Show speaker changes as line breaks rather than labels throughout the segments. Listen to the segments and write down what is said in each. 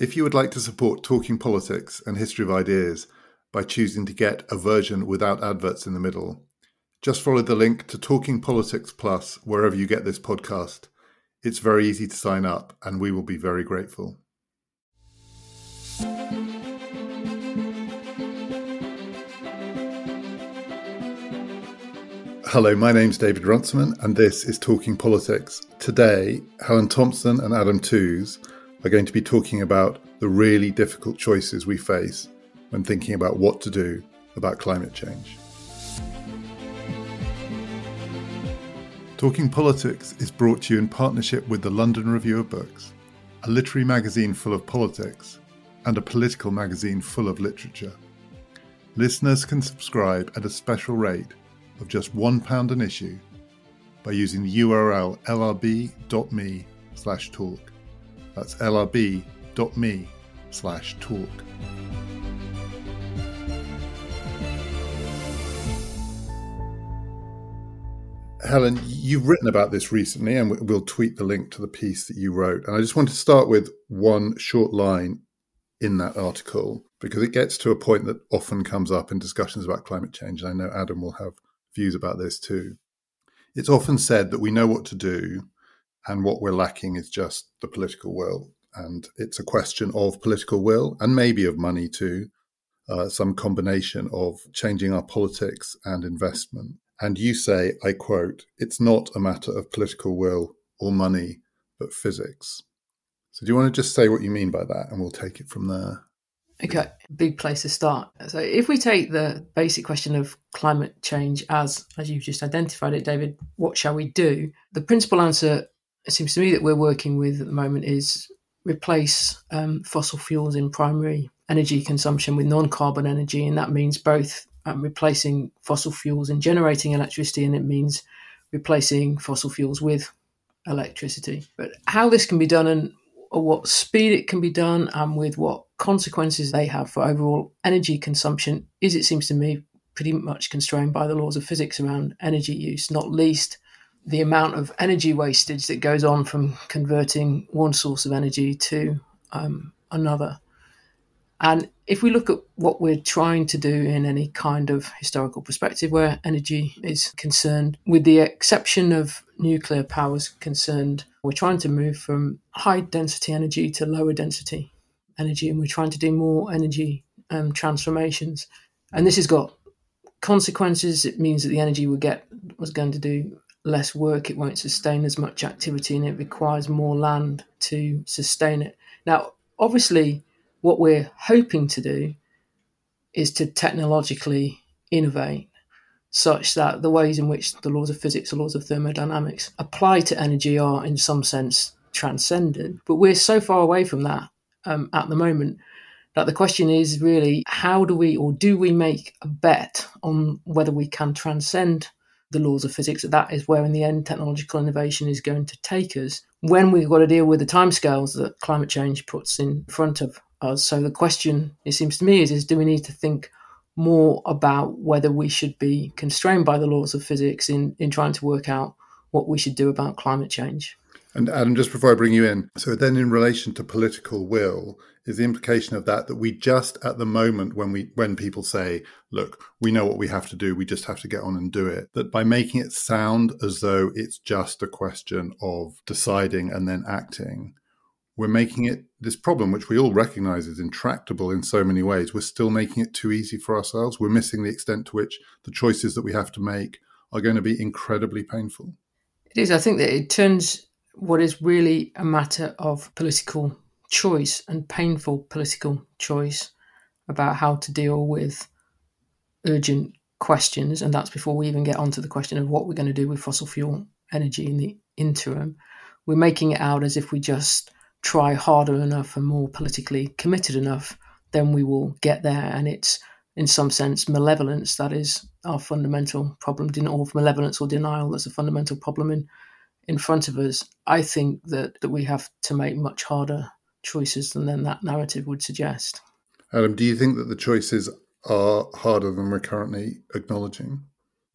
If you would like to support Talking Politics and History of Ideas by choosing to get a version without adverts in the middle, just follow the link to Talking Politics Plus wherever you get this podcast. It's very easy to sign up, and we will be very grateful. Hello, my name's David Runciman, and this is Talking Politics. Today, Helen Thompson and Adam Tooze are going to be talking about the really difficult choices we face when thinking about what to do about climate change. Talking Politics is brought to you in partnership with the London Review of Books, a literary magazine full of politics and a political magazine full of literature. Listeners can subscribe at a special rate of just £1 an issue by using the URL lrb.me/talk. That's lrb.me/talk. Helen, you've written about this recently, and we'll tweet the link to the piece that you wrote. And I just want to start with one short line in that article, because it gets to a point that often comes up in discussions about climate change. And I know Adam will have views about this too. It's often said that we know what to do, and what we're lacking is just the political will. And it's a question of political will, and maybe of money too, some combination of changing our politics and investment. And you say, I quote, "It's not a matter of political will or money, but physics." So do you want to just say what you mean by that, and we'll take it from there?
Okay, big place to start. So if we take the basic question of climate change as you've just identified it, David, what shall we do? The principal answer, it seems to me, that we're working with at the moment is replace fossil fuels in primary energy consumption with non-carbon energy. And that means both replacing fossil fuels in generating electricity, and it means replacing fossil fuels with electricity. But how this can be done and at what speed it can be done and with what consequences they have for overall energy consumption is, it seems to me, pretty much constrained by the laws of physics around energy use, not least the amount of energy wastage that goes on from converting one source of energy to another. And if we look at what we're trying to do in any kind of historical perspective where energy is concerned, with the exception of nuclear powers concerned, we're trying to move from high density energy to lower density energy, and we're trying to do more energy transformations. And this has got consequences. It means that the energy we get was going to do less work, it won't sustain as much activity, and it requires more land to sustain it. Now, obviously, what we're hoping to do is to technologically innovate such that the ways in which the laws of physics, the laws of thermodynamics apply to energy are in some sense transcended. But we're so far away from that at the moment that the question is really, how do we, or do we make a bet on whether we can transcend the laws of physics? That is where in the end technological innovation is going to take us, when we've got to deal with the timescales that climate change puts in front of us. So the question, it seems to me, is do we need to think more about whether we should be constrained by the laws of physics in trying to work out what we should do about climate change?
And Adam, just before I bring you in, so then in relation to political will, is the implication of that we just at the moment when people say, look, we know what we have to do, we just have to get on and do it, that by making it sound as though it's just a question of deciding and then acting, we're making it, this problem, which we all recognize is intractable in so many ways, we're still making it too easy for ourselves. We're missing the extent to which the choices that we have to make are going to be incredibly painful.
It is. I think that it turns what is really a matter of political choice and painful political choice about how to deal with urgent questions. And that's before we even get onto the question of what we're going to do with fossil fuel energy in the interim. We're making it out as if we just try harder enough and more politically committed enough, then we will get there. And it's, in some sense, malevolence that is our fundamental problem, or malevolence or denial that's a fundamental problem in front of us. I think that we have to make much harder choices than that narrative would suggest.
Adam, do you think that the choices are harder than we're currently acknowledging?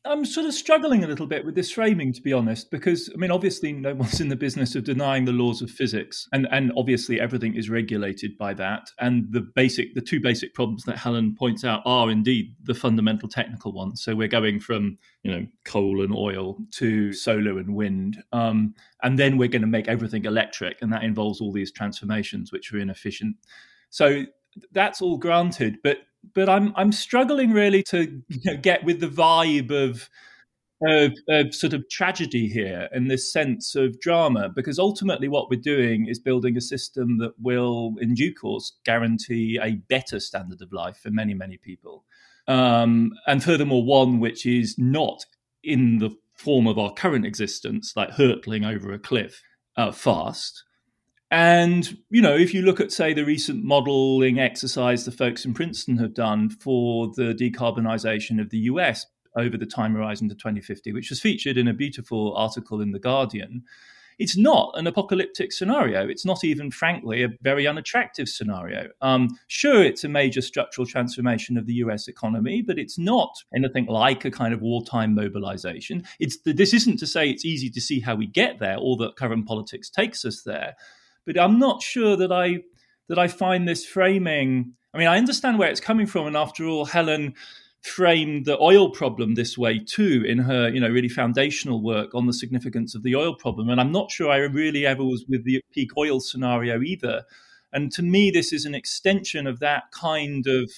I'm sort of struggling a little bit with this framing, to be honest, because, I mean, obviously no one's in the business of denying the laws of physics. And obviously everything is regulated by that. And the two basic problems that Helen points out are indeed the fundamental technical ones. So we're going from, coal and oil to solar and wind. And then we're going to make everything electric. And that involves all these transformations, which are inefficient. So that's all granted. But I'm struggling really to get with the vibe of sort of tragedy here and this sense of drama, because ultimately what we're doing is building a system that will, in due course, guarantee a better standard of life for many, many people. And furthermore, one which is not in the form of our current existence, like hurtling over a cliff fast. And, if you look at, say, the recent modelling exercise the folks in Princeton have done for the decarbonisation of the US over the time horizon to 2050, which was featured in a beautiful article in The Guardian, it's not an apocalyptic scenario. It's not even, frankly, a very unattractive scenario. Sure, it's a major structural transformation of the US economy, but it's not anything like a kind of wartime mobilization. This isn't to say it's easy to see how we get there or that current politics takes us there. But I'm not sure that I find this framing. I mean, I understand where it's coming from, and after all, Helen framed the oil problem this way too in her, really foundational work on the significance of the oil problem. And I'm not sure I really ever was with the peak oil scenario either. And to me, this is an extension of that kind of,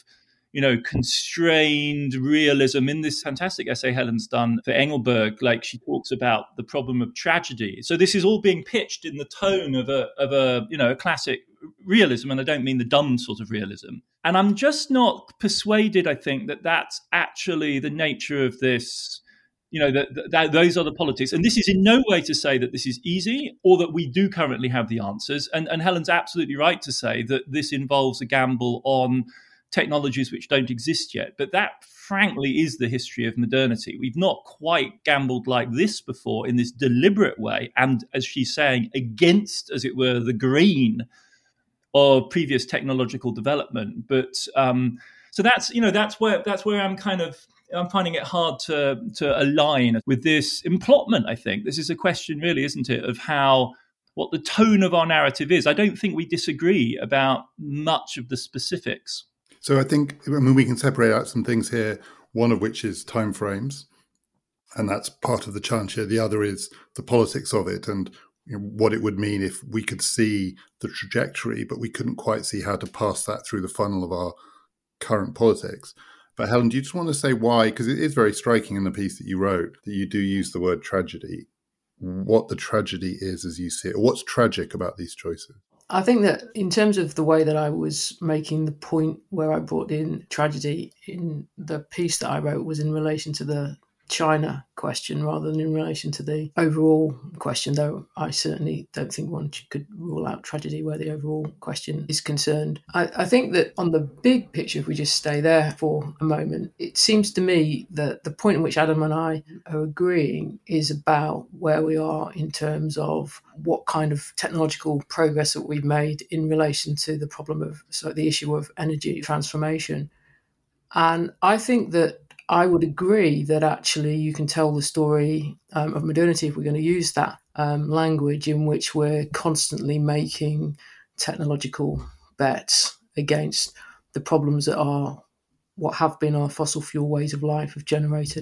constrained realism in this fantastic essay Helen's done for Engelberg. Like, she talks about the problem of tragedy. So this is all being pitched in the tone of a classic realism, and I don't mean the dumb sort of realism. And I'm just not persuaded, I think, that that's actually the nature of this. That those are the politics. And this is in no way to say that this is easy or that we do currently have the answers. And Helen's absolutely right to say that this involves a gamble on technologies which don't exist yet. But that, frankly, is the history of modernity. We've not quite gambled like this before in this deliberate way. And as she's saying, against, as it were, the grain of previous technological development. But so that's where I'm finding it hard to align with this implotment. I think this is a question, really, isn't it, of what the tone of our narrative is. I don't think we disagree about much of the specifics.
So I think, we can separate out some things here, one of which is timeframes, and that's part of the challenge here. The other is the politics of it and what it would mean if we could see the trajectory, but we couldn't quite see how to pass that through the funnel of our current politics. But Helen, do you just want to say why? Because it is very striking in the piece that you wrote that you do use the word tragedy, what the tragedy is as you see it, or what's tragic about these choices.
I think that in terms of the way that I was making the point where I brought in tragedy in the piece that I wrote was in relation to the China question rather than in relation to the overall question, though I certainly don't think one could rule out tragedy where the overall question is concerned. I think that on the big picture, if we just stay there for a moment, it seems to me that the point at which Adam and I are agreeing is about where we are in terms of what kind of technological progress that we've made in relation to the problem of the issue of energy transformation. And I think that I would agree that actually you can tell the story of modernity, if we're going to use that language, in which we're constantly making technological bets against the problems that are what have been our fossil fuel ways of life have generated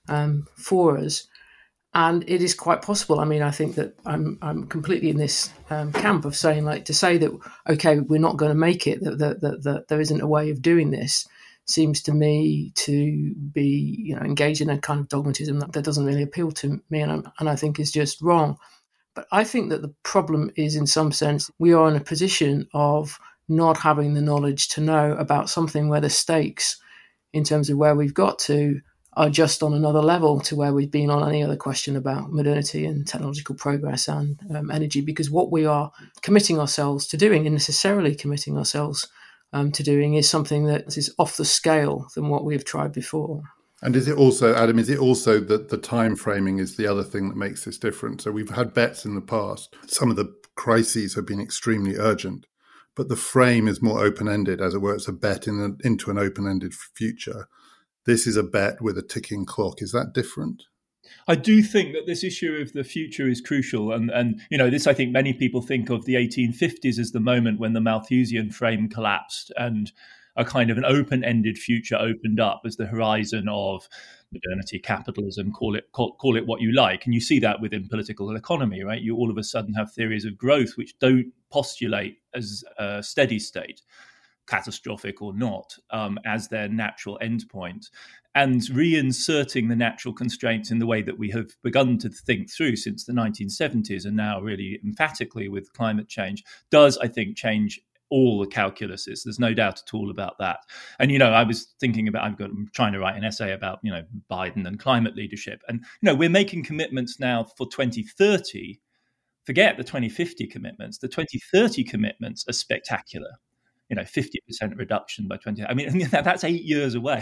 for us. And it is quite possible. I mean, I think that I'm completely in this camp of saying, to say that, okay, we're not going to make it, that there isn't a way of doing this, seems to me to be, engaged in a kind of dogmatism that doesn't really appeal to me, and I think is just wrong. But I think that the problem is, in some sense, we are in a position of not having the knowledge to know about something where the stakes, in terms of where we've got to, are just on another level to where we've been on any other question about modernity and technological progress and energy, because what we are committing ourselves to doing, and necessarily committing ourselves to doing, is something that is off the scale than what we've tried before.
And is it also, Adam, that the time framing is the other thing that makes this different? So we've had bets in the past. Some of the crises have been extremely urgent, but the frame is more open-ended, as it were. It's a bet into an open-ended future. this is a bet with a ticking clock. Is that different?
I do think that this issue of the future is crucial. And this, I think many people think of the 1850s as the moment when the Malthusian frame collapsed and a kind of an open-ended future opened up as the horizon of modernity, capitalism, call it what you like. And you see that within political economy, right? You all of a sudden have theories of growth which don't postulate as a steady state, catastrophic or not, as their natural endpoint. And reinserting the natural constraints in the way that we have begun to think through since the 1970s and now really emphatically with climate change does, I think, change all the calculuses. There's no doubt at all about that. And, I was thinking about, I'm trying to write an essay about, Biden and climate leadership. And, we're making commitments now for 2030. Forget the 2050 commitments. The 2030 commitments are spectacular. 50% reduction by 20. I mean, that's 8 years away.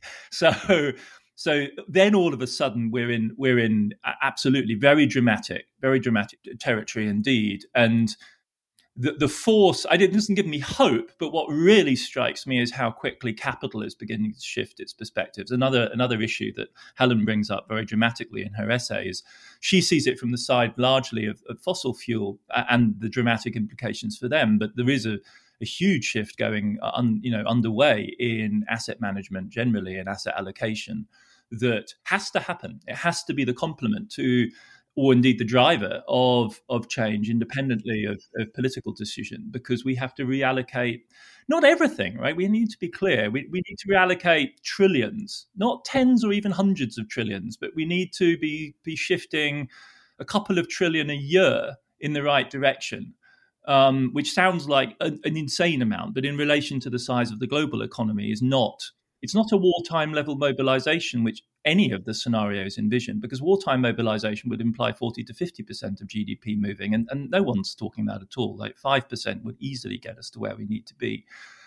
So then all of a sudden we're in absolutely very dramatic territory indeed. And the force, it doesn't give me hope, but what really strikes me is how quickly capital is beginning to shift its perspectives. Another issue that Helen brings up very dramatically in her essay is she sees it from the side largely of fossil fuel and the dramatic implications for them. But there is a huge shift going underway in asset management generally and asset allocation that has to happen. It has to be the complement to, or indeed the driver of change independently of political decision, because we have to reallocate not everything, right? We need to be clear. We need to reallocate trillions, not tens or even hundreds of trillions, but we need to be shifting a couple of trillion a year in the right direction. Which sounds like an insane amount, but in relation to the size of the global economy it's not a wartime level mobilization, which any of the scenarios envision, because wartime mobilization would imply 40 to 50% of GDP moving, and no one's talking that at all. Like 5% would easily get us to where we need to be.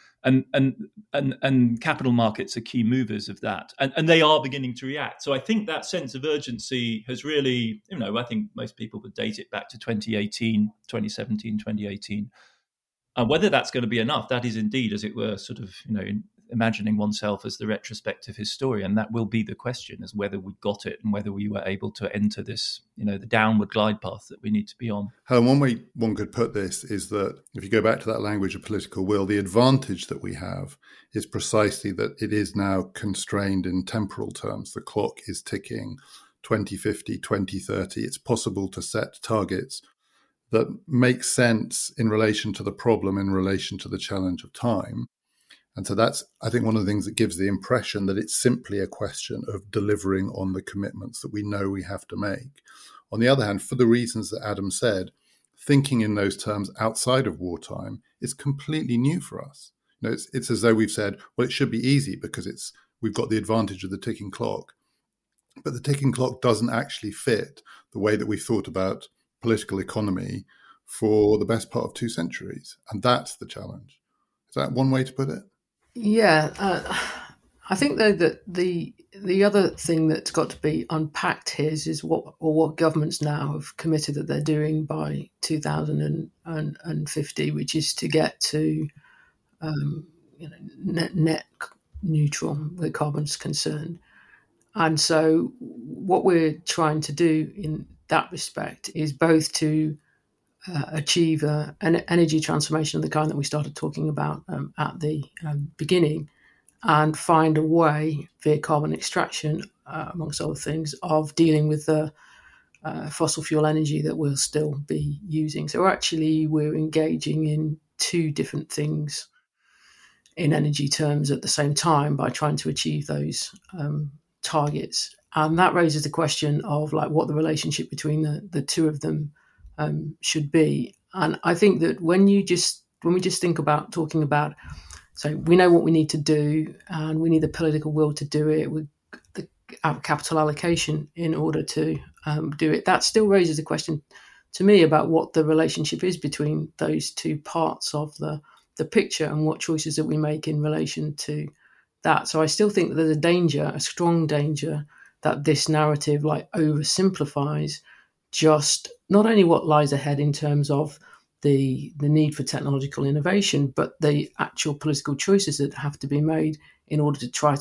And capital markets are key movers of that. And they are beginning to react. So I think that sense of urgency has really, I think most people would date it back to 2017, 2018. Whether that's going to be enough, that is indeed, as it were, sort of, imagining oneself as the retrospective historian. That will be the question, as whether we got it and whether we were able to enter this, the downward glide path that we need to be on.
Helen, one way one could put this is that if you go back to that language of political will, the advantage that we have is precisely that it is now constrained in temporal terms. The clock is ticking 2050, 2030. It's possible to set targets that make sense in relation to the problem, in relation to the challenge of time. And so that's, I think, one of the things that gives the impression that it's simply a question of delivering on the commitments that we know we have to make. On the other hand, for the reasons that Adam said, thinking in those terms outside of wartime is completely new for us. It's as though we've said, well, it should be easy because we've got the advantage of the ticking clock. But the ticking clock doesn't actually fit the way that we've thought about political economy for the best part of 2 centuries. And that's the challenge. Is that one way to put it?
Yeah, I think though that the other thing that's got to be unpacked here is what governments now have committed that they're doing by 2050, which is to get to net neutral where carbon's concerned. And so what we're trying to do in that respect is both to achieve an energy transformation of the kind that we started talking about at the beginning, and find a way via carbon extraction, amongst other things, of dealing with the fossil fuel energy that we'll still be using. So we're engaging in 2 different things in energy terms at the same time by trying to achieve those targets. And that raises the question of what the relationship between the 2 of them should be. And I think that when we just think about talking about, so we know what we need to do and we need the political will to do it with the capital allocation in order to do it, that still raises the question to me about what the relationship is between those 2 parts of the picture and what choices that we make in relation to that. So I still think that there's a strong danger that this narrative oversimplifies just not only what lies ahead in terms of the need for technological innovation, but the actual political choices that have to be made in order to try to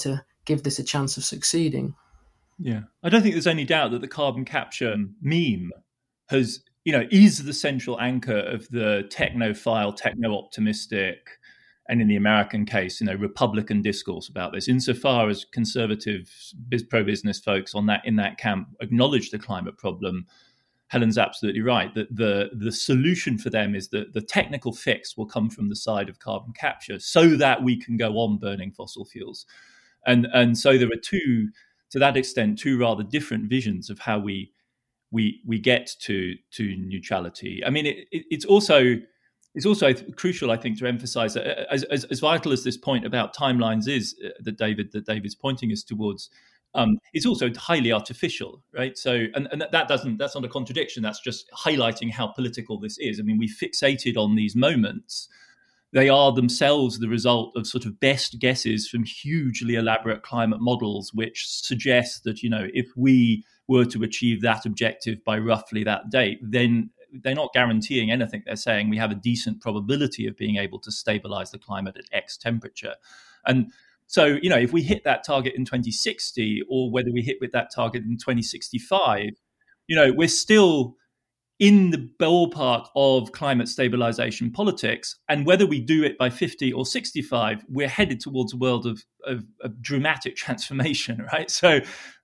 give this a chance of succeeding.
Yeah, I don't think there's any doubt that the carbon capture meme is the central anchor of the technophile, techno-optimistic, and in the American case, Republican discourse about this. Insofar as conservative, pro-business folks in that camp acknowledge the climate problem, Helen's absolutely right that the solution for them is that the technical fix will come from the side of carbon capture, so that we can go on burning fossil fuels, and so there are to that extent two rather different visions of how we get to neutrality. I mean, it's also crucial, I think, to emphasize that as vital as this point about timelines is that David's pointing us towards, it's also highly artificial, right? So, and that's not a contradiction. That's just highlighting how political this is. I mean, we fixated on these moments. They are themselves the result of sort of best guesses from hugely elaborate climate models, which suggest that, if we were to achieve that objective by roughly that date, then they're not guaranteeing anything. They're saying we have a decent probability of being able to stabilize the climate at X temperature. And so, if we hit that target in 2060, or whether we hit with that target in 2065, we're still in the ballpark of climate stabilization politics. And whether we do it by 50 or 65, we're headed towards a world of dramatic transformation, right? So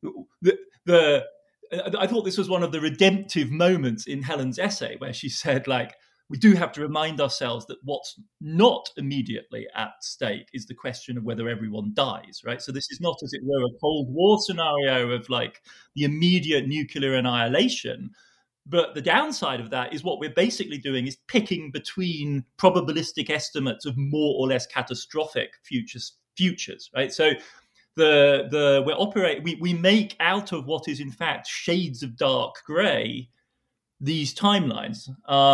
I thought this was one of the redemptive moments in Helen's essay, where she said, we do have to remind ourselves that what's not immediately at stake is the question of whether everyone dies, right? So this is not, as it were, a Cold War scenario of the immediate nuclear annihilation. But the downside of that is what we're basically doing is picking between probabilistic estimates of more or less catastrophic futures, right? So we make out of what is in fact shades of dark grey these timelines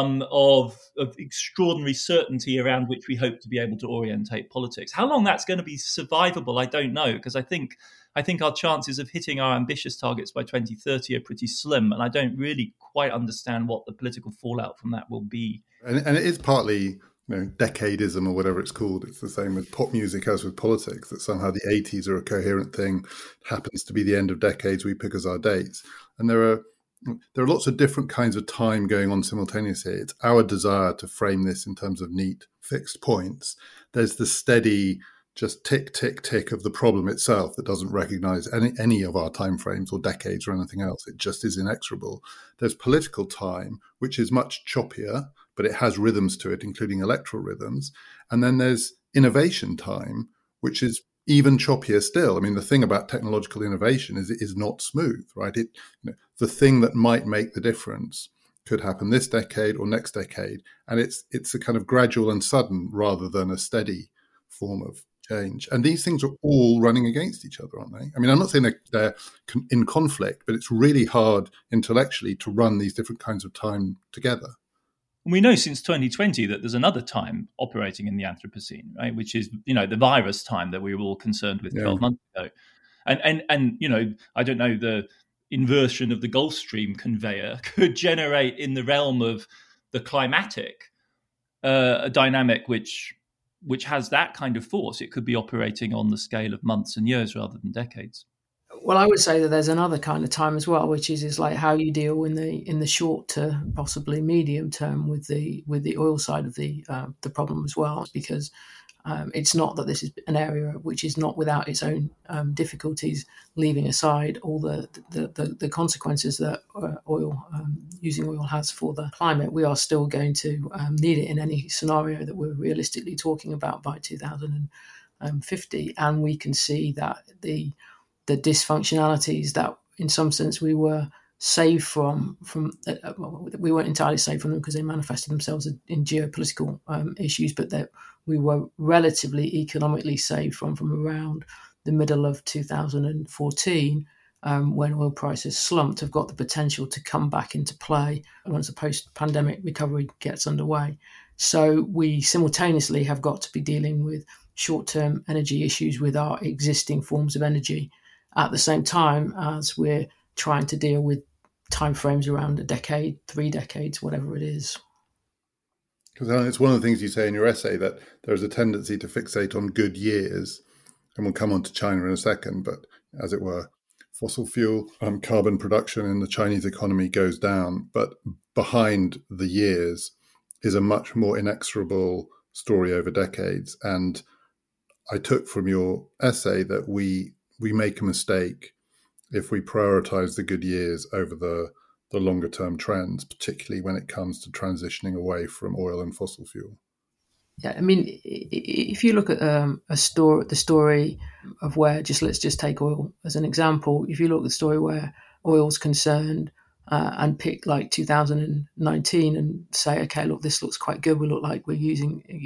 of extraordinary certainty around which we hope to be able to orientate politics. How long that's going to be survivable, I don't know, because I think our chances of hitting our ambitious targets by 2030 are pretty slim, and I don't really quite understand what the political fallout from that will be.
And it is partly decadism or whatever it's called. It's the same with pop music as with politics, that somehow the 80s are a coherent thing, happens to be the end of decades we pick as our dates. And there are lots of different kinds of time going on simultaneously. It's our desire to frame this in terms of neat, fixed points. There's the steady, just tick, tick, tick of the problem itself that doesn't recognize any of our timeframes or decades or anything else. It just is inexorable. There's political time, which is much choppier, but it has rhythms to it, including electoral rhythms. And then there's innovation time, which is even choppier still. I mean, the thing about technological innovation is it is not smooth, right? The thing that might make the difference could happen this decade or next decade, and it's a kind of gradual and sudden rather than a steady form of change. And these things are all running against each other, aren't they? I mean, I'm not saying they're in conflict, but it's really hard intellectually to run these different kinds of time together.
We know since 2020 that there's another time operating in the Anthropocene, right? Which is, the virus time that we were all concerned with 12 months ago. And I don't know, the inversion of the Gulf Stream conveyor could generate in the realm of the climatic a dynamic which has that kind of force. It could be operating on the scale of months and years rather than decades.
Well, I would say that there's another kind of time as well, which is like how you deal in the short to possibly medium term with the oil side of the problem as well, because it's not that this is an area which is not without its own difficulties, leaving aside all the consequences that using oil has for the climate. We are still going to need it in any scenario that we're realistically talking about by 2050, and we can see that the dysfunctionalities that in some sense we were saved from we weren't entirely saved from them because they manifested themselves in geopolitical issues, but that we were relatively economically saved from around the middle of 2014 when oil prices slumped, have got the potential to come back into play once the post-pandemic recovery gets underway. So we simultaneously have got to be dealing with short-term energy issues with our existing forms of energy at the same time as we're trying to deal with timeframes around a decade, 3 decades, whatever it is.
Because it's one of the things you say in your essay, that there's a tendency to fixate on good years and we'll come on to China in a second, but as it were, fossil fuel carbon production in the Chinese economy goes down, but behind the years is a much more inexorable story over decades. And I took from your essay that we make a mistake if we prioritize the good years over the longer term trends, particularly when it comes to transitioning away from oil and fossil fuel.
Yeah, I mean, if you look at the story of where, let's just take oil as an example. If you look at the story where oil's concerned and pick like 2019 and say, okay, look, this looks quite good. We look like we're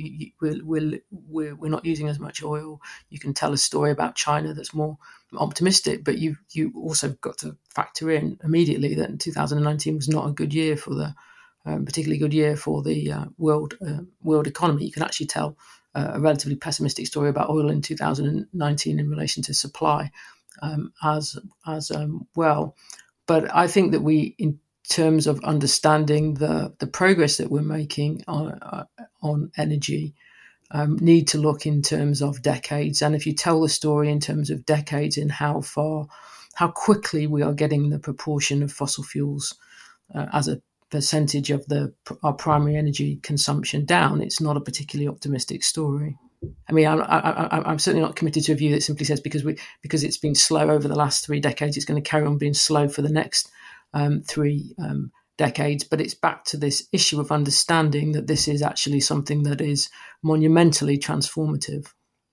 not using as much oil. You can tell a story about China that's more optimistic, but you also got to factor in immediately that 2019 was not a good year for the particularly good year for the world economy. You can actually tell a relatively pessimistic story about oil in 2019 in relation to supply as well. But I think that we, in terms of understanding the progress that we're making on energy, need to look in terms of decades. And if you tell the story in terms of decades in how quickly we are getting the proportion of fossil fuels as a percentage of our primary energy consumption down, it's not a particularly optimistic story. I mean, I'm certainly not committed to a view that simply says because it's been slow over the last 3 decades, it's going to carry on being slow for the next 3 decades. But it's back to this issue of understanding that this is actually something that is monumentally transformative.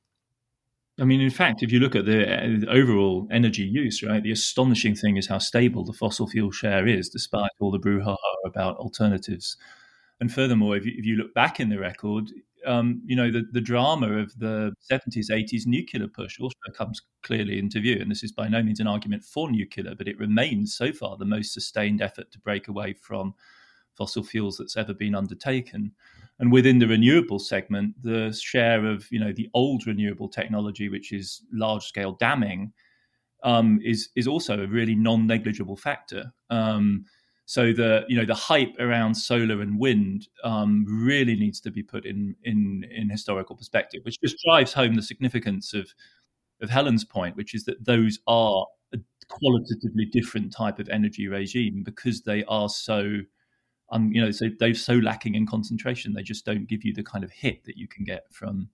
I mean, in fact, if you look at the overall energy use, right, the astonishing thing is how stable the fossil fuel share is, despite all the brouhaha about alternatives. And furthermore, if you look back in the record, the drama of the 70s, 80s nuclear push also comes clearly into view. And this is by no means an argument for nuclear, but it remains so far the most sustained effort to break away from fossil fuels that's ever been undertaken. And within the renewable segment, the share of the old renewable technology, which is large-scale damming, is also a really non-negligible factor. So the hype around solar and wind really needs to be put in historical perspective, which just drives home the significance of Helen's point, which is that those are a qualitatively different type of energy regime because they are so they're so lacking in concentration. They just don't give you the kind of hit that you can get from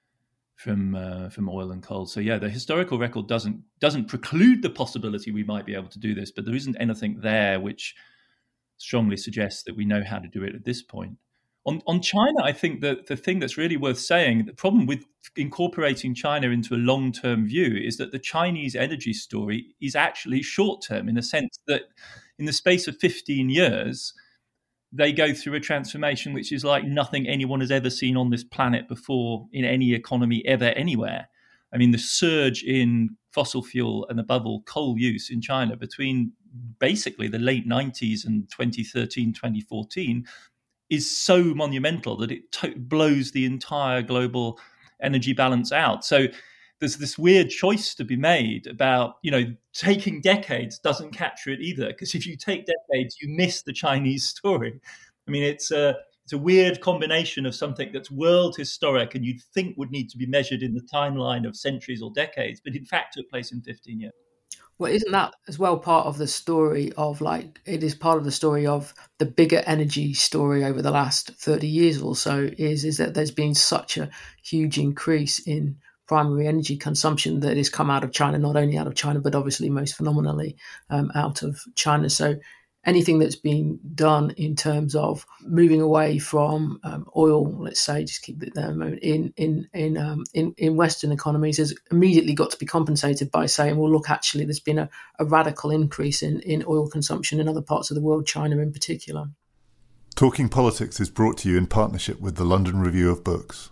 oil and coal. So yeah, the historical record doesn't preclude the possibility we might be able to do this, but there isn't anything there which strongly suggests that we know how to do it at this point. On China, I think that the thing that's really worth saying, the problem with incorporating China into a long-term view is that the Chinese energy story is actually short-term in the sense that in the space of 15 years, they go through a transformation which is like nothing anyone has ever seen on this planet before in any economy ever anywhere. I mean, the surge in fossil fuel and above all coal use in China between basically the late 90s and 2013, 2014 is so monumental that it blows the entire global energy balance out. So there's this weird choice to be made about, taking decades doesn't capture it either. Because if you take decades, you miss the Chinese story. I mean, it's a weird combination of something that's world historic and you'd think would need to be measured in the timeline of centuries or decades, but in fact took place in 15 years.
Well, isn't that as well part of the story of it is part of the story of the bigger energy story over the last 30 years or so is that there's been such a huge increase in primary energy consumption that has come out of China, not only out of China, but obviously most phenomenally out of China. So anything that's been done in terms of moving away from oil, let's say, just keep it there a moment, in Western economies has immediately got to be compensated by saying, well, look, actually, there's been a radical increase in oil consumption in other parts of the world, China in particular.
Talking Politics is brought to you in partnership with the London Review of Books.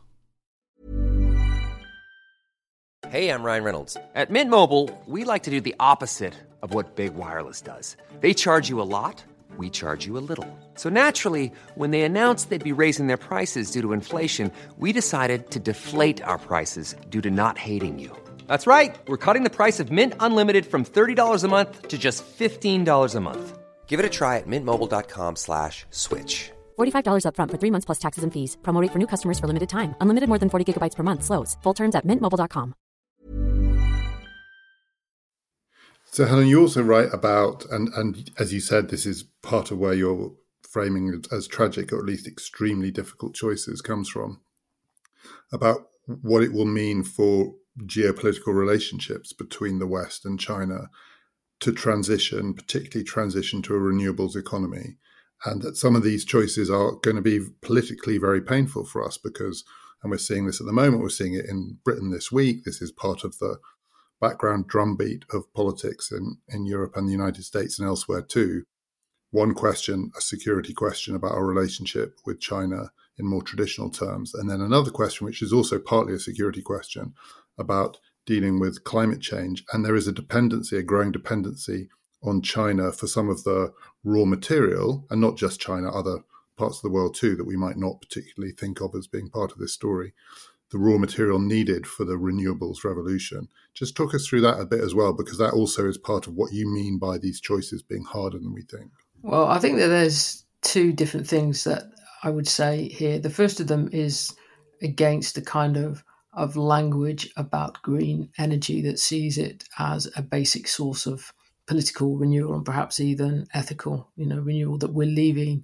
Hey, I'm Ryan Reynolds. At Mint Mobile, we like to do the opposite of what Big Wireless does. They charge you a lot, we charge you a little. So naturally, when they announced they'd be raising their prices due to inflation, we decided to deflate our prices due to not hating you. That's right. We're cutting the price of Mint Unlimited from $30 a month to just $15 a month. Give it a try at mintmobile.com/switch.
$45 up front for 3 months plus taxes and fees. Promo rate for new customers for limited time. Unlimited more than 40 gigabytes per month slows. Full terms at mintmobile.com.
So, Helen, you also write about, and as you said, this is part of where your framing as tragic, or at least extremely difficult choices comes from, about what it will mean for geopolitical relationships between the West and China to transition, particularly transition to a renewables economy. And that some of these choices are going to be politically very painful for us because, and we're seeing this at the moment, we're seeing it in Britain this week. This is part of the background drumbeat of politics in Europe and the United States and elsewhere too. One question, a security question about our relationship with China in more traditional terms. And then another question, which is also partly a security question, about dealing with climate change. And there is a dependency, a growing dependency on China for some of the raw material, and not just China, other parts of the world too, that we might not particularly think of as being part of this story, the raw material needed for the renewables revolution. Just talk us through that a bit as well, because that also is part of what you mean by these choices being harder than we think.
Well, I think that there's two different things that I would say here. The first of them is against the kind of language about green energy that sees it as a basic source of political renewal and perhaps even ethical, renewal, that we're leaving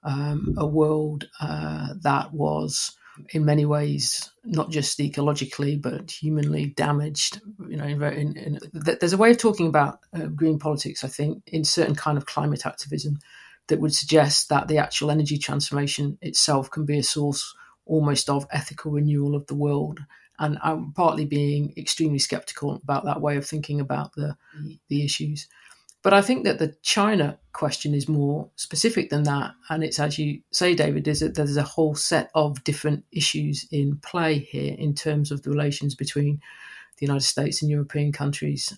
a world that was in many ways not just ecologically but humanly damaged. There's a way of talking about green politics, I think, in certain kind of climate activism that would suggest that the actual energy transformation itself can be a source almost of ethical renewal of the world. And I'm partly being extremely skeptical about that way of thinking about the issues. But I think that the China question is more specific than that. And it's, as you say, David, is that there's a whole set of different issues in play here in terms of the relations between the United States and European countries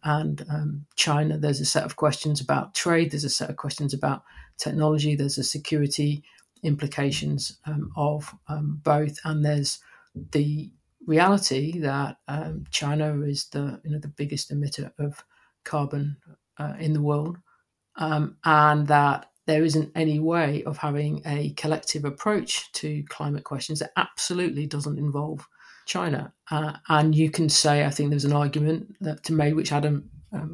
and China. There's a set of questions about trade. There's a set of questions about technology. There's a security implications of both. And there's the reality that China is the biggest emitter of carbon in the world, and that there isn't any way of having a collective approach to climate questions that absolutely doesn't involve China. And you can say, I think there's an argument that to me, which Adam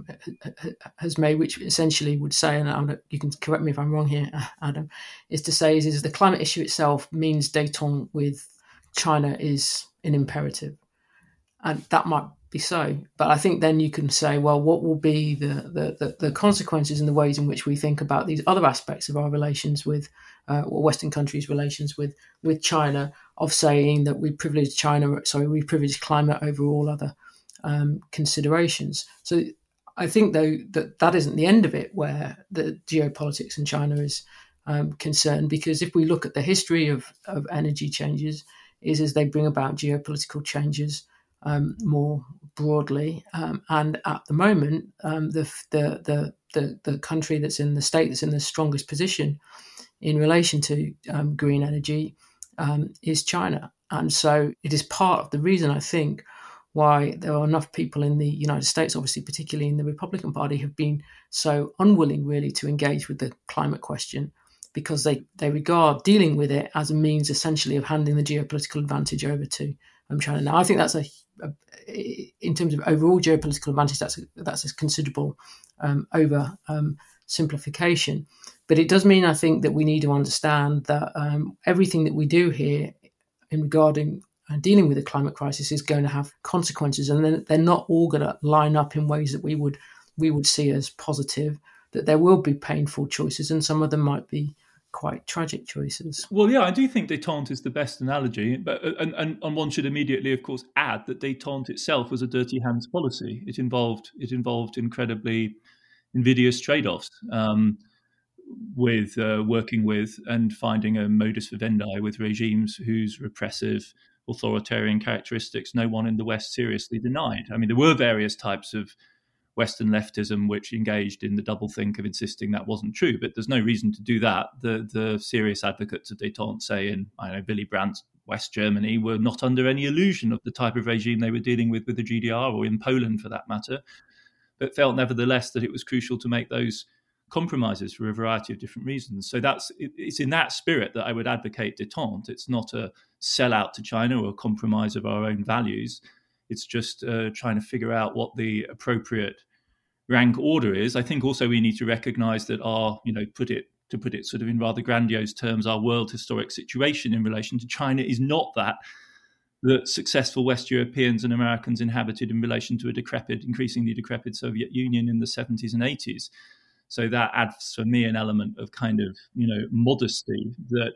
has made, which essentially would say, and you can correct me if I'm wrong here, Adam, is to say is the climate issue itself means détente with China is an imperative. And that might be so. But I think then you can say, well, what will be the consequences and the ways in which we think about these other aspects of our relations with Western countries' relations with China, of saying that we privilege climate over all other considerations. So I think, though, that isn't the end of it, where the geopolitics in China is concerned, because if we look at the history of energy changes, is as they bring about geopolitical changes more broadly, and at the moment, the country that's in the state that's in the strongest position in relation to green energy is China, and so it is part of the reason, I think, why there are enough people in the United States, obviously particularly in the Republican Party, have been so unwilling really to engage with the climate question, because they regard dealing with it as a means essentially of handing the geopolitical advantage over to China. Now, I think that's in terms of overall geopolitical advantage, that's a considerable simplification. But it does mean, I think, that we need to understand that everything that we do here in regarding dealing with the climate crisis is going to have consequences, and they're not all going to line up in ways that we would see as positive. That there will be painful choices, and some of them might be quite tragic choices.
Well, yeah, I do think détente is the best analogy, but and one should immediately, of course, add that détente itself was a dirty hands policy. It involved incredibly invidious trade-offs with working with and finding a modus vivendi with regimes whose repressive authoritarian characteristics no one in the West seriously denied. I mean, there were various types of Western leftism which engaged in the doublethink of insisting that wasn't true, but there's no reason to do that. The serious advocates of détente, say in Willy Brandt's West Germany, were not under any illusion of the type of regime they were dealing with the GDR, or in Poland for that matter, but felt nevertheless that it was crucial to make those compromises for a variety of different reasons. So it's in that spirit that I would advocate détente. It's not a sellout to China or a compromise of our own values. It's just trying to figure out what the appropriate rank order is. I think also we need to recognize that our, to put it sort of in rather grandiose terms, our world historic situation in relation to China is not that successful West Europeans and Americans inhabited in relation to a increasingly decrepit Soviet Union in the 70s and 80s. So that adds for me an element of kind of, modesty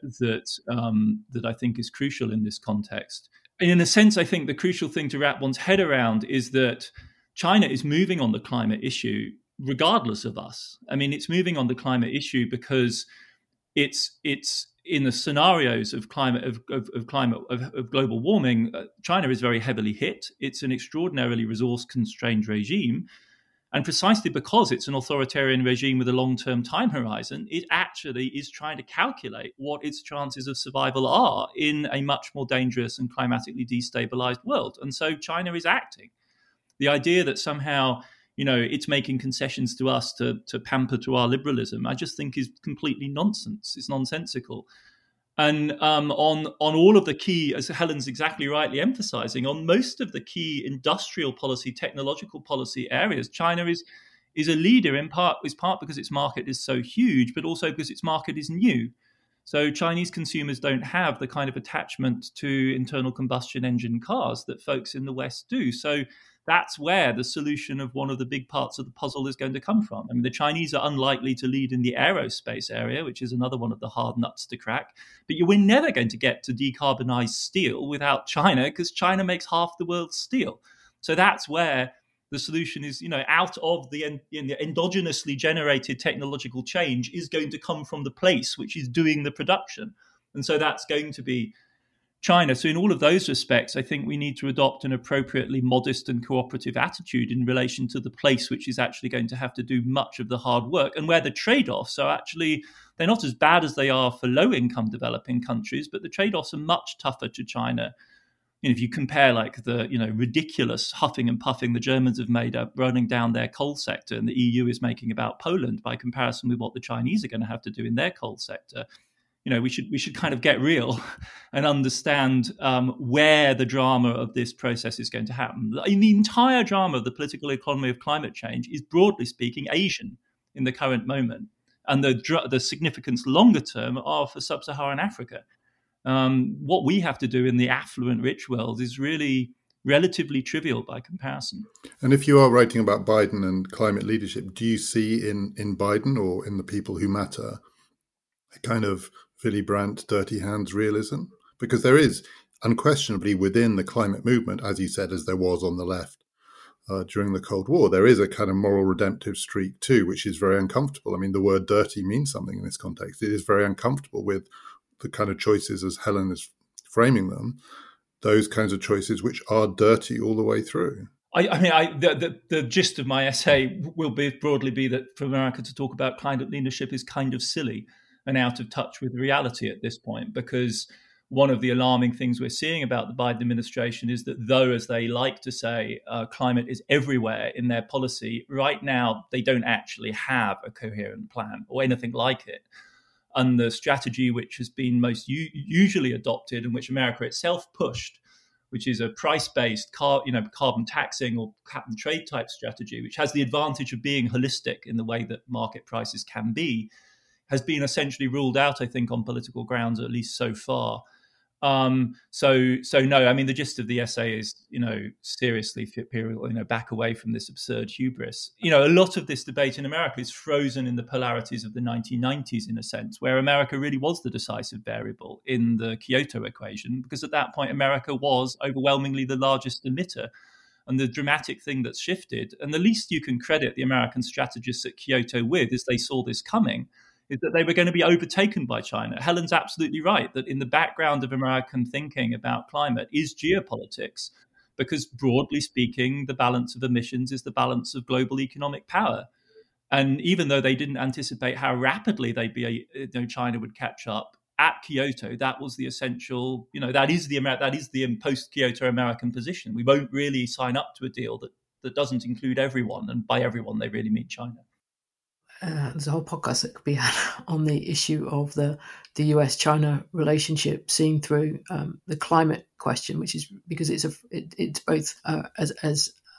that I think is crucial in this context. And in a sense, I think the crucial thing to wrap one's head around is that China is moving on the climate issue regardless of us. I mean, it's moving on the climate issue because it's in the scenarios of global warming. China is very heavily hit. It's an extraordinarily resource-constrained regime. And precisely because it's an authoritarian regime with a long-term time horizon, it actually is trying to calculate what its chances of survival are in a much more dangerous and climatically destabilized world. And so China is acting. The idea that somehow, it's making concessions to us to pamper to our liberalism, I just think is completely nonsense. It's nonsensical. And on all of the key, as Helen's exactly rightly emphasizing, on most of the key industrial policy, technological policy areas, China is a leader in part because its market is so huge, but also because its market is new. So Chinese consumers don't have the kind of attachment to internal combustion engine cars that folks in the West do. So that's where the solution of one of the big parts of the puzzle is going to come from. I mean, the Chinese are unlikely to lead in the aerospace area, which is another one of the hard nuts to crack. But we're never going to get to decarbonize steel without China, because China makes half the world's steel. So that's where the solution is, out of the endogenously generated technological change is going to come from the place which is doing the production. And so that's going to be China. So in all of those respects, I think we need to adopt an appropriately modest and cooperative attitude in relation to the place which is actually going to have to do much of the hard work, and where the trade-offs are actually, they're not as bad as they are for low-income developing countries, but the trade-offs are much tougher to China. If you compare like the ridiculous huffing and puffing the Germans have made up running down their coal sector and the EU is making about Poland by comparison with what the Chinese are going to have to do in their coal sector, we should kind of get real and understand where the drama of this process is going to happen. The entire drama of the political economy of climate change is, broadly speaking, Asian in the current moment, and the significance longer term are for sub-Saharan Africa. What we have to do in the affluent, rich world is really relatively trivial by comparison.
And if you are writing about Biden and climate leadership, do you see in Biden or in the people who matter a kind of Willy Brandt, dirty hands realism? Because there is unquestionably within the climate movement, as you said, as there was on the left during the Cold War, there is a kind of moral redemptive streak too, which is very uncomfortable. I mean, the word dirty means something in this context. It is very uncomfortable with the kind of choices as Helen is framing them, those kinds of choices which are dirty all the way through.
The gist of my essay will broadly be that for America to talk about climate leadership is kind of silly and out of touch with reality at this point, because one of the alarming things we're seeing about the Biden administration is that though, as they like to say, climate is everywhere in their policy, right now they don't actually have a coherent plan or anything like it. And the strategy which has been most usually adopted and which America itself pushed, which is a price-based carbon taxing or cap and trade type strategy, which has the advantage of being holistic in the way that market prices can be, has been essentially ruled out, I think, on political grounds, at least so far. So no, I mean, the gist of the essay is, seriously, back away from this absurd hubris. A lot of this debate in America is frozen in the polarities of the 1990s, in a sense, where America really was the decisive variable in the Kyoto equation, because at that point, America was overwhelmingly the largest emitter. And the dramatic thing that's shifted, and the least you can credit the American strategists at Kyoto with, is they saw this coming, is that they were going to be overtaken by China. Helen's absolutely right that in the background of American thinking about climate is geopolitics, because broadly speaking, the balance of emissions is the balance of global economic power. And even though they didn't anticipate how rapidly China would catch up, at Kyoto, that was the essential, that is the post-Kyoto American position. We won't really sign up to a deal that doesn't include everyone. And by everyone, they really mean China.
There's a whole podcast that could be had on the issue of the US-China relationship seen through the climate question, which is because it's both as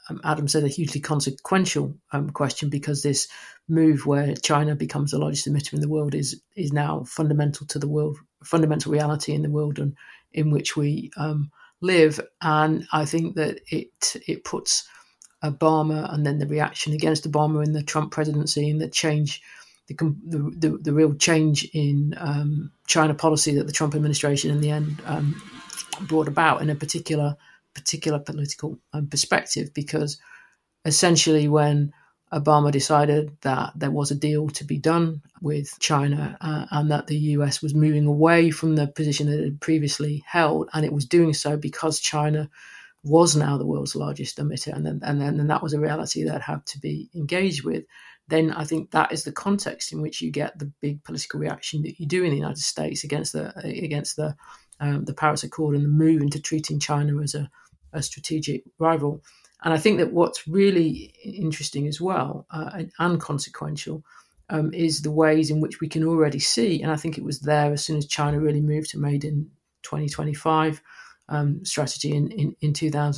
Adam said, a hugely consequential question, because this move where China becomes the largest emitter in the world is now fundamental to the world, fundamental reality in the world and in which we live. And I think that it puts Obama and then the reaction against Obama in the Trump presidency and the change, the real change in China policy that the Trump administration in the end brought about in a particular political perspective, because essentially when Obama decided that there was a deal to be done with China and that the US was moving away from the position that it had previously held, and it was doing so because China was now the world's largest emitter, and then that was a reality that had to be engaged with, then I think that is the context in which you get the big political reaction that you do in the United States against the Paris Accord and the move into treating China as a strategic rival. And I think that what's really interesting as well and consequential is the ways in which we can already see, and I think it was there as soon as China really moved to Made in 2025 strategy in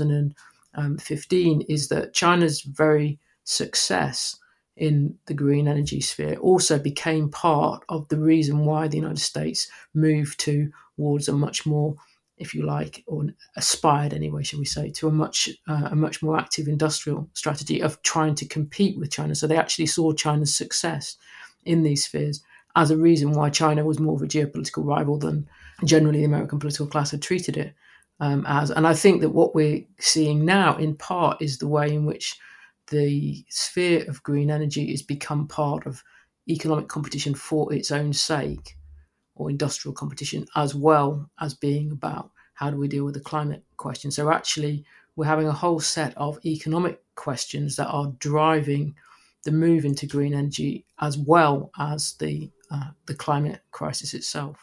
2015, is that China's very success in the green energy sphere also became part of the reason why the United States moved towards a much more, if you like, or aspired anyway, shall we say, to a much more active industrial strategy of trying to compete with China. So they actually saw China's success in these spheres as a reason why China was more of a geopolitical rival than generally the American political class had treated it as. And I think that what we're seeing now, in part, is the way in which the sphere of green energy has become part of economic competition for its own sake, or industrial competition, as well as being about how do we deal with the climate question. So actually, we're having a whole set of economic questions that are driving the move into green energy, as well as the climate crisis itself.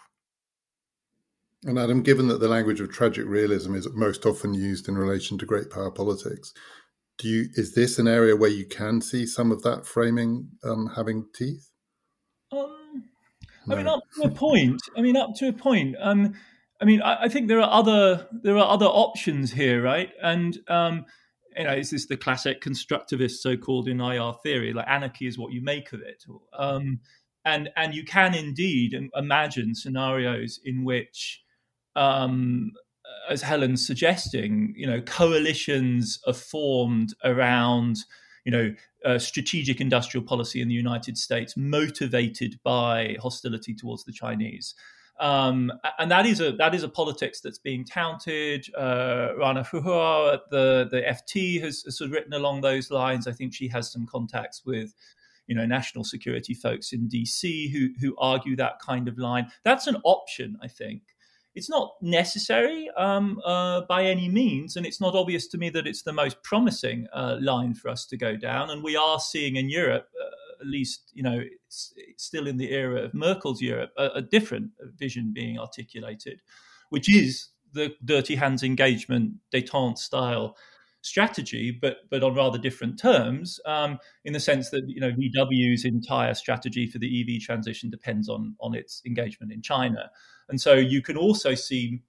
And Adam, given that the language of tragic realism is most often used in relation to great power politics, is this an area where you can see some of that framing having teeth?
No. I mean, up to a point. I think there are other options here, right? And is this the classic constructivist, so-called in IR theory, like anarchy is what you make of it? And you can indeed imagine scenarios in which, as Helen's suggesting, coalitions are formed around, strategic industrial policy in the United States, motivated by hostility towards the Chinese, and that is a politics that's being touted. Rana Foroohar at the FT has sort of written along those lines. I think she has some contacts with, national security folks in DC who argue that kind of line. That's an option, I think. It's not necessary by any means, and it's not obvious to me that it's the most promising line for us to go down. And we are seeing in Europe, at least, it's still in the era of Merkel's Europe, a different vision being articulated, which is the dirty hands engagement, détente style strategy, but on rather different terms, in the sense that VW's entire strategy for the EV transition depends on its engagement in China. And so you can also see,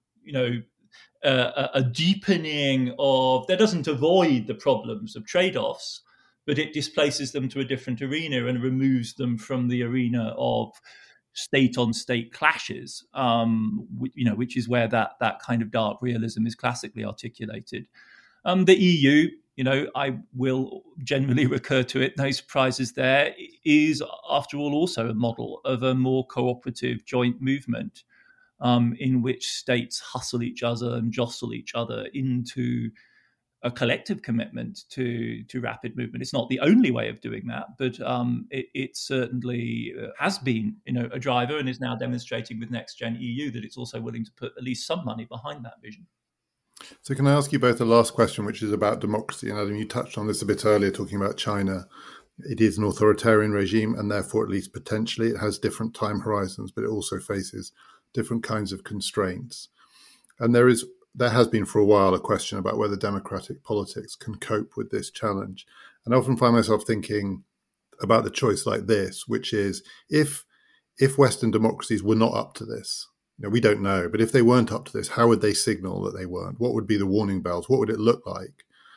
a deepening of, that doesn't avoid the problems of trade-offs, but it displaces them to a different arena and removes them from the arena of state-on-state clashes, which is where that kind of dark realism is classically articulated. The EU, I will generally recur to it, no surprises there, is, after all, also a model of a more cooperative joint movement, in which states hustle each other and jostle each other into a collective commitment to rapid movement. It's not the only way of doing that, but it certainly has been, a driver, and is now demonstrating with Next Gen EU that it's also willing to put at least some money behind that vision.
So can I ask you both a last question, which is about democracy? And Adam, you touched on this a bit earlier, talking about China. It is an authoritarian regime, and therefore, at least potentially, it has different time horizons, but it also faces different kinds of constraints. And there has been for a while a question about whether democratic politics can cope with this challenge. And I often find myself thinking about the choice like this, which is if Western democracies were not up to this, we don't know, but if they weren't up to this, how would they signal that they weren't? What would be the warning bells? What would it look like?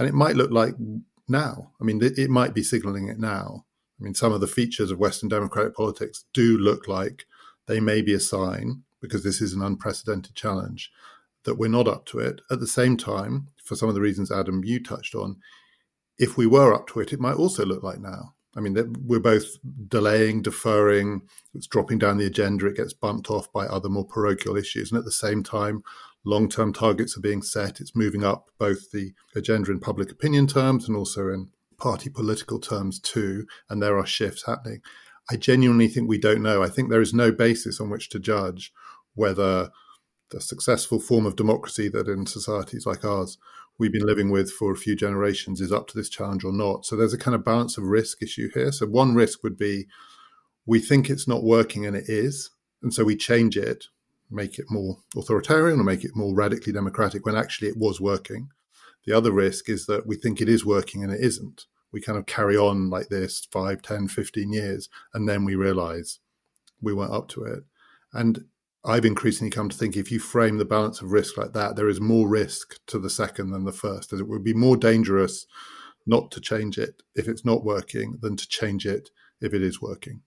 And it might look like now. I mean, it might be signalling it now. I mean, some of the features of Western democratic politics do look like they may be a sign, because this is an unprecedented challenge, that we're not up to it. At the same time, for some of the reasons, Adam, you touched on, if we were up to it, it might also look like now. I mean, we're both delaying, deferring, it's dropping down the agenda, it gets bumped off by other more parochial issues. And at the same time, long-term targets are being set. It's moving up both the agenda in public opinion terms and also in party political terms too. And there are shifts happening. I genuinely think we don't know. I think there is no basis on which to judge whether the successful form of democracy that in societies like ours we've been living with for a few generations is up to this challenge or not. So there's a kind of balance of risk issue here. So one risk would be we think it's not working and it is, and so we change it, make it more authoritarian or make it more radically democratic when actually it was working. The other risk is that we think it is working and it isn't. We kind of carry on like this 5, 10, 15 years, and then we realize we weren't up to it. And I've increasingly come to think if you frame the balance of risk like that, there is more risk to the second than the first. As it would be more dangerous not to change it if it's not working than to change it if it is working.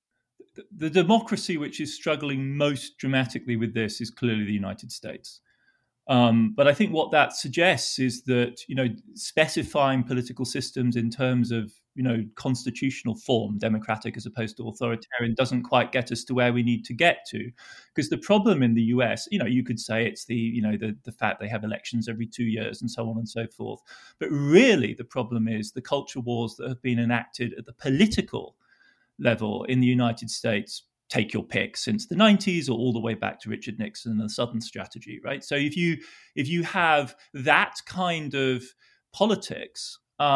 The democracy which is struggling most dramatically with this is clearly the United States. But I think what that suggests is that, specifying political systems in terms of, constitutional form, democratic as opposed to authoritarian, doesn't quite get us to where we need to get to. Because the problem in the US, you could say it's the fact they have elections every 2 years and so on and so forth. But really the problem is the culture wars that have been enacted at the political level in the United States. Take your pick, since the 90s or all the way back to Richard Nixon and the Southern Strategy, right? So if you have that kind of politics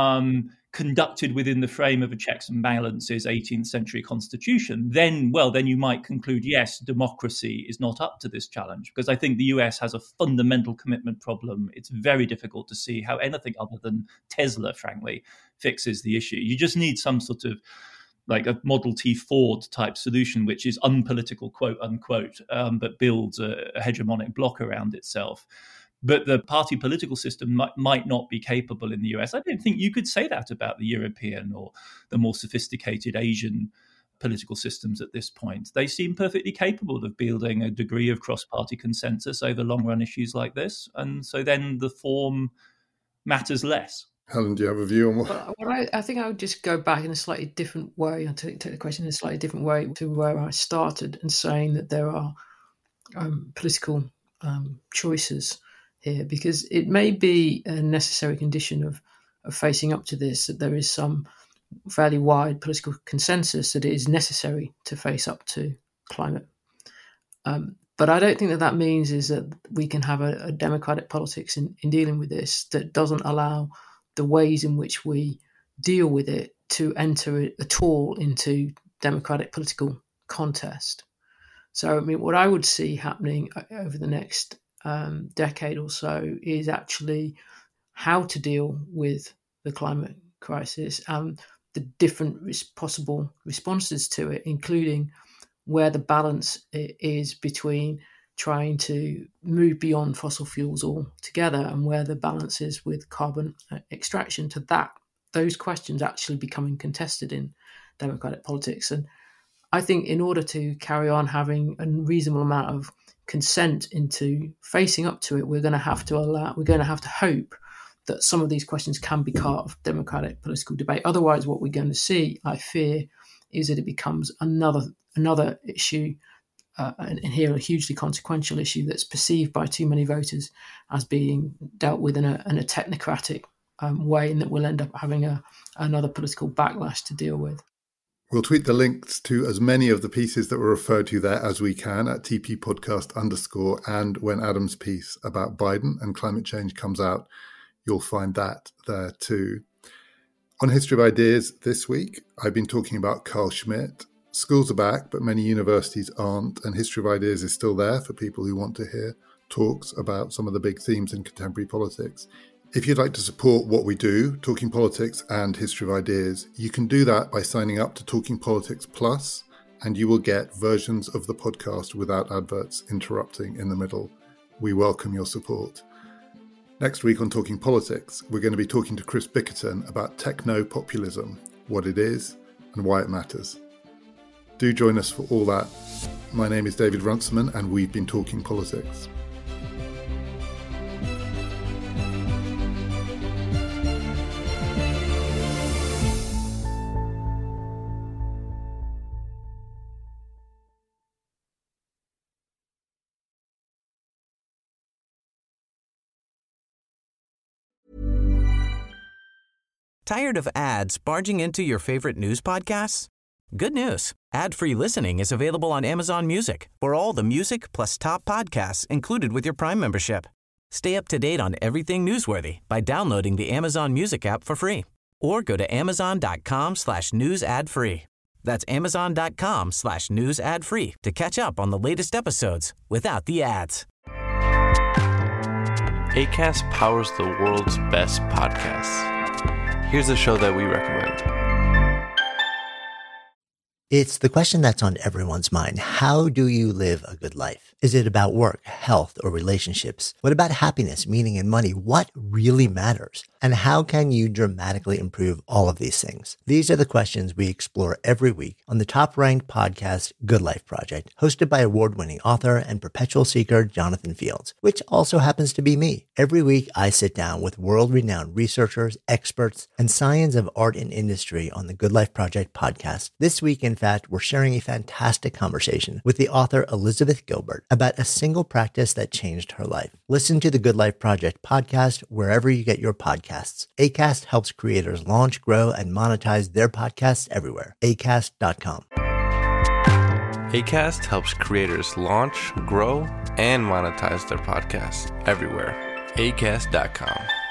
conducted within the frame of a checks and balances 18th century constitution, then you might conclude, yes, democracy is not up to this challenge. Because I think the US has a fundamental commitment problem. It's very difficult to see how anything other than Tesla, frankly, fixes the issue. You just need some sort of like a Model T Ford type solution, which is unpolitical, quote unquote, but builds a hegemonic bloc around itself. But the party political system might not be capable in the US. I don't think you could say that about the European or the more sophisticated Asian political systems at this point. They seem perfectly capable of building a degree of cross-party consensus over long-run issues like this. And so then the form matters less.
Helen, do you have a view on what?
I think I would just go back in a slightly different way. I'll take the question in a slightly different way to where I started, and saying that there are political choices here, because it may be a necessary condition of facing up to this, that there is some fairly wide political consensus that it is necessary to face up to climate. But I don't think that means is that we can have a democratic politics in dealing with this that doesn't allow the ways in which we deal with it to enter it at all into democratic political contest. So, I mean, what I would see happening over the next decade or so is actually how to deal with the climate crisis and the different possible responses to it, including where the balance is between trying to move beyond fossil fuels altogether and where the balance is with carbon extraction, to those questions actually becoming contested in democratic politics. And I think in order to carry on having a reasonable amount of consent into facing up to it, we're going to have to hope that some of these questions can be part of democratic political debate. Otherwise, what we're going to see, I fear, is that it becomes another issue, and here a hugely consequential issue that's perceived by too many voters as being dealt with in a technocratic way, and that we'll end up having another political backlash to deal with.
We'll tweet the links to as many of the pieces that were referred to there as we can at @TPpodcast_. And when Adam's piece about Biden and climate change comes out, you'll find that there too. On History of Ideas this week, I've been talking about Carl Schmitt. Schools are back, but many universities aren't, and History of Ideas is still there for people who want to hear talks about some of the big themes in contemporary politics. If you'd like to support what we do, Talking Politics and History of Ideas, you can do that by signing up to Talking Politics Plus, and you will get versions of the podcast without adverts interrupting in the middle. We welcome your support. Next week on Talking Politics, we're going to be talking to Chris Bickerton about techno-populism, what it is and why it matters. Do join us for all that. My name is David Runciman and we've been talking politics.
Tired of ads barging into your favorite news podcasts? Good news. Ad-free listening is available on Amazon Music for all the music plus top podcasts included with your Prime membership. Stay up to date on everything newsworthy by downloading the Amazon Music app for free or go to amazon.com/news ad free. That's amazon.com/news ad free to catch up on the latest episodes without the ads.
Acast powers the world's best podcasts. Here's a show that we recommend.
It's the question that's on everyone's mind. How do you live a good life? Is it about work, health, or relationships? What about happiness, meaning, and money? What really matters? And how can you dramatically improve all of these things? These are the questions we explore every week on the top-ranked podcast Good Life Project, hosted by award-winning author and perpetual seeker Jonathan Fields, which also happens to be me. Every week, I sit down with world-renowned researchers, experts, and science of art and industry on the Good Life Project podcast. This week, in fact, we're sharing a fantastic conversation with the author Elizabeth Gilbert about a single practice that changed her life. Listen to the Good Life Project podcast wherever you get your podcasts. Acast helps creators launch, grow, and monetize their podcasts everywhere. Acast.com.
Acast helps creators launch, grow, and monetize their podcasts everywhere. Acast.com.